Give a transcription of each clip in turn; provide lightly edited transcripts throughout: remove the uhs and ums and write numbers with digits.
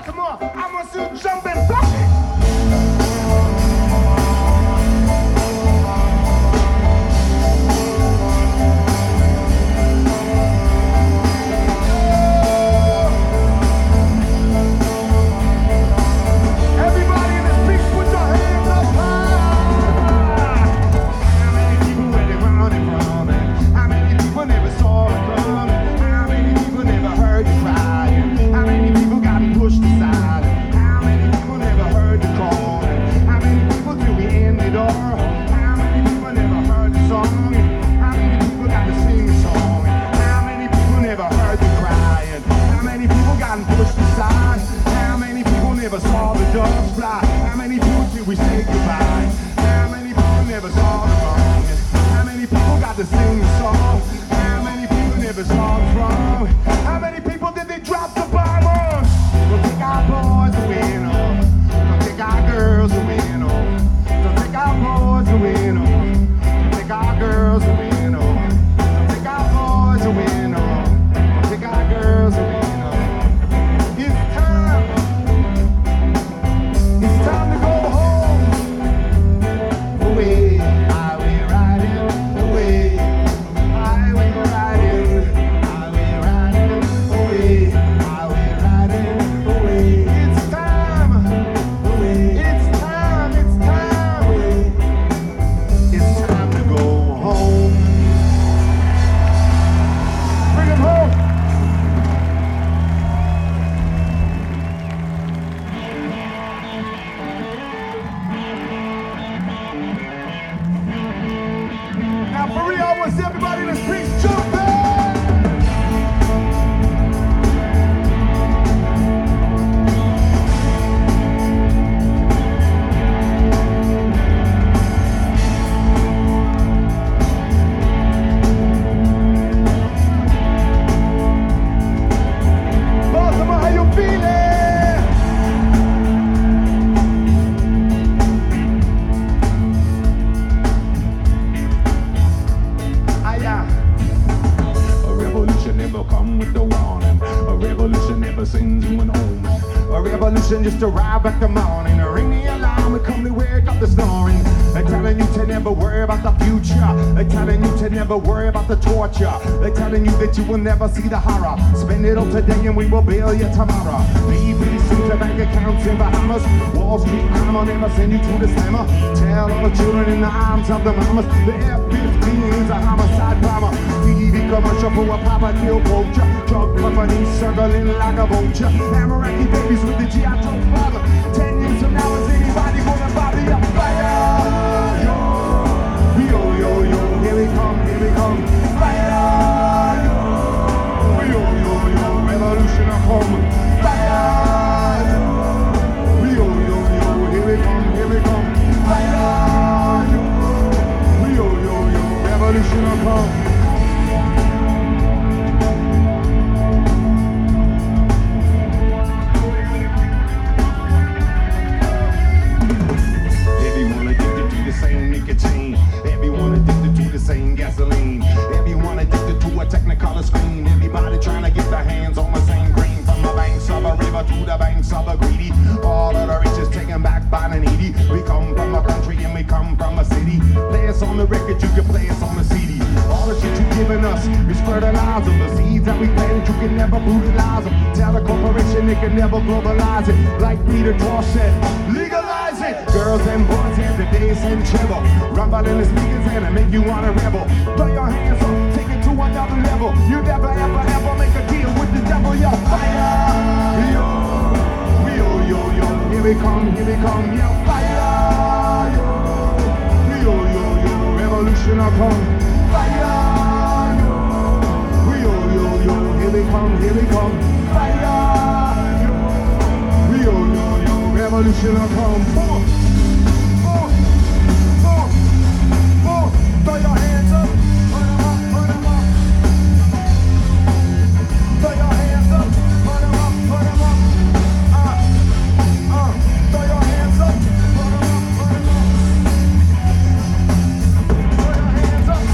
come on. I want you to jump and block it. Just arrive at the morning, ring the alarm and come to wake up the snoring. They're telling you to never worry about the future. They're telling you to never worry about the torture. They're telling you that you will never see the horror. Spend it all today and we will bill you tomorrow. BBC to bank accounts in Bahamas. Wall Street crime will never send you to the slammer. Tell all the children in the arms of the mamas. The F-15 is a homicide bomber. TV commercial for a papa kill culture. Drug companies circling like a vulture. Amaraki babies with the G.I. Joe father. 10 years from now, is anybody gonna bother you? Fire! Yo, yo, yo, yo, here we come, here we come. Fire! Yo, yo, yo, revolution of home. Fire! Yo, yo, yo, here we come, here we come. Fire! Yo, yo, yo, revolution of home. Everyone addicted to the same gasoline. Everyone addicted to a technicolor screen. Everybody trying to get their hands on the same green. From the banks of a river to the banks of a greedy. All of the riches taken back by the needy. We come from a country and we come from a city. Play us on the record, you can play us on the CD. All the shit you've given us is fertilizer. The seeds that we planted, you can never brutalize them. Tell a corporation they can never globalize it. Like Peter Tosh said, legalize it. Girls and boys have the days and treble. Rumble in the speakers and it make you wanna rebel. Throw your hands up, take it to another level. You never ever ever make a deal with the devil. Yo, fire! Yo, yo, yo, yo, here we come, yo, fire! Yo, yo, yo, revolution will come. Fire! Yo, yo, yo, here we come. Fire! Yo, yo, yo, revolution will come. Boom. Throw your hands up, put 'em up, put 'em up. Throw your hands up, put 'em up, put 'em up. Throw your hands up, put 'em up, put 'em up. Throw your hands up.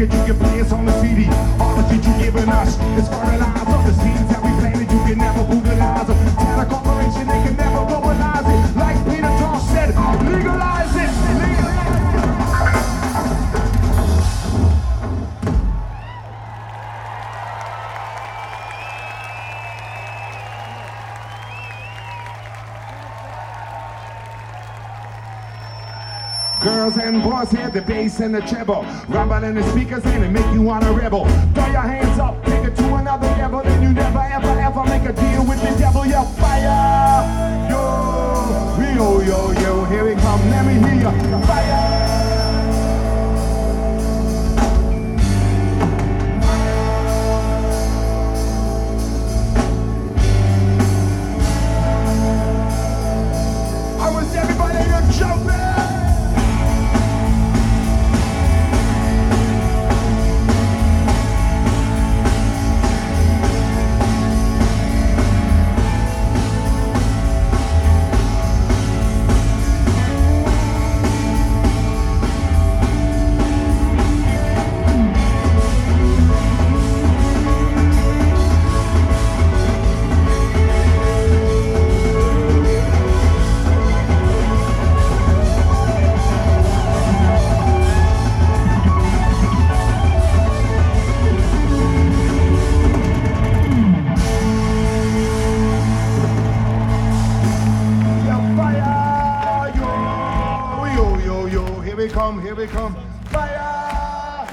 that you can play us on the CD. All the shit you giving us is fertilizer. The seeds that we planted, you can never brutalize them. Tell a corporation they can never globalize it. Like Peter Tosh said, legalize it. Girls and boys hear the bass and the treble, rumble in the speakers and it make you wanna rebel. Throw your hands up, take it to another level, and you never ever ever make a deal with the devil. You're fire, yo, yo, here we come, let me hear you. Fire. I wish everybody could jump in. Here we come, fire!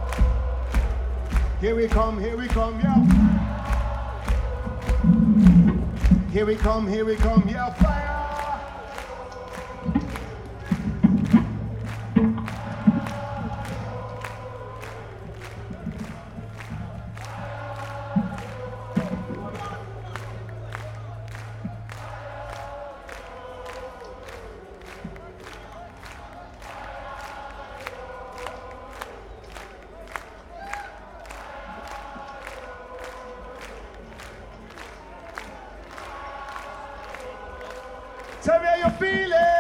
Here we come, yeah. Here we come, yeah, fire! Tell me how you feeling.